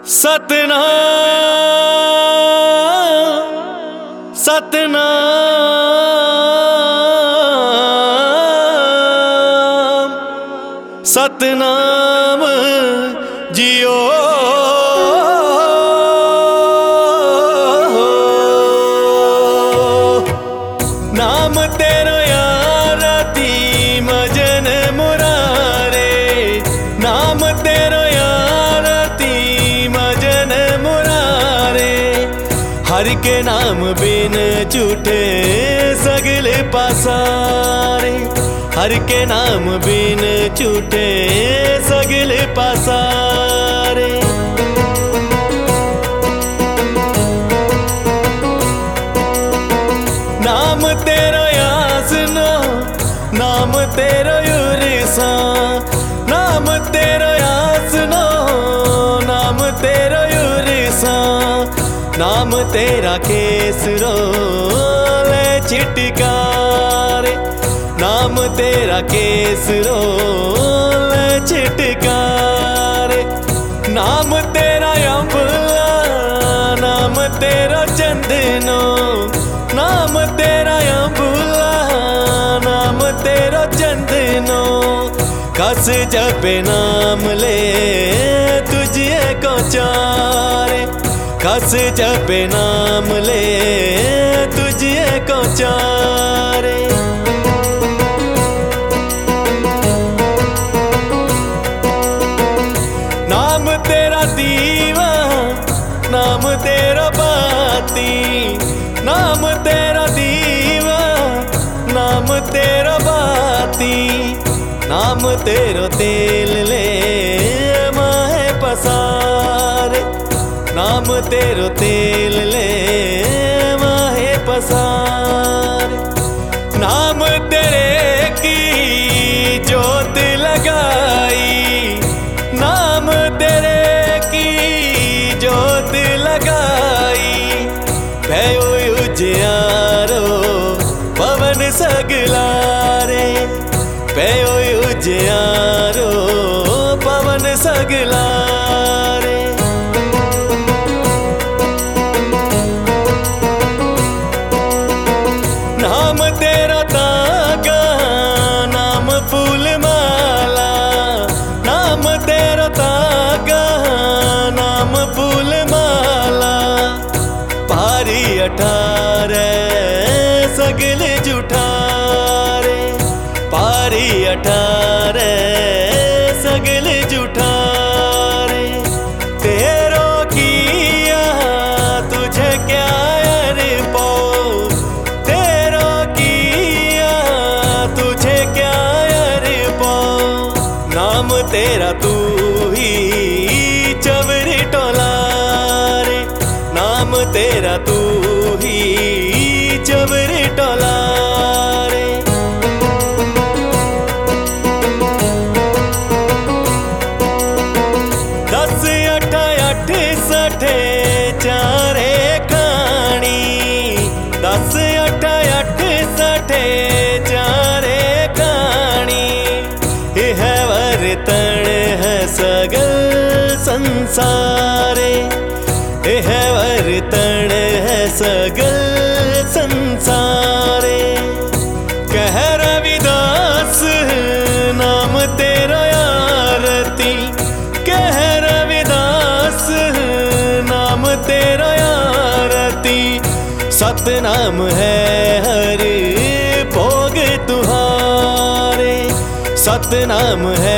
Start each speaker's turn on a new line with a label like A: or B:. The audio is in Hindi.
A: सतनाम सतनाम सतनाम जियो नाम तेरो यार तीम जन मुरारे नाम तेरो यार तीम जन मुरारे हर के नाम बिन झूठे सगले पासारे हर के नाम बिन झूठे सगले पासारे नाम तेरो यासनो नाम तेरो युरिसा नाम तेरो यासनो नाम तेरो युरिसा नाम तेरा केसरो ले छिटकारे नाम तेरा केसरो ले छिटकारे नाम तेरा अम्बला नाम तेरा चंदनो नाम तेरा अम्बला नाम तेरा चंदनो कस जपे नाम ले तुझे को चारे कस जपे नाम ले तुझे को चारे नाम तेरा दीवा नाम तेरा बाती नाम तेरा दीवा नाम तेरा बाती नाम तेरो तेल ले माहे पसारे नाम तेरो तेल ले माहे पसारे नाम तेरे की जोत लगाई नाम तेरे की जोत लगाई भयो उजियारो पवन सगलारे भयो उजियारो पवन सगलारे नाम तेरा तागा नाम फूल माला नाम तेरा तागा नाम फूल माला पारी 18 सगले जुठारे पारी 18 सगले जुठारे तेरो किया तुझे क्या अरे पो तेरो किया तुझे क्या अरे पो नाम तेरा तू ही चवरी टोलारे नाम तेरा तू ही चवरी टोलारे दस अठ अठ सठे चारे खानी दस अठ अठ सठे चारे खानी यह वर्तन है सगल संसारे यह वर्तन है सगल संसारे कह रविदास नाम तेरा आरती कह रविदास नाम तेरा आरती सतनाम है हर भोग तुहारे सतनाम है